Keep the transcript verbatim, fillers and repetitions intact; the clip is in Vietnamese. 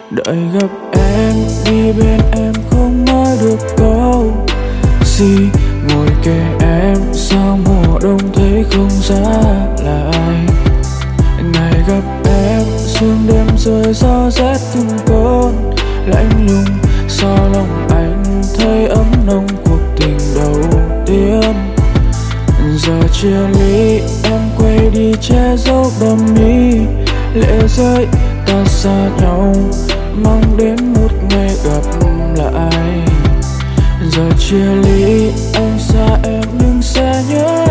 Đợi gặp em, đi bên em không nói được câu gì. Ngồi kề em sao mùa đông thấy không giá lại. Ngày gặp em sương đêm rơi gió rét từng cơn lạnh lùng. Sao lòng anh thấy ấm nồng cuộc tình đầu tiên. Giờ chia ly em quay đi che giấu đầm mi. Lệ rơi ta xa nhau mang đến một ngày gặp lại. Giờ chia ly anh xa em nhưng sẽ nhớ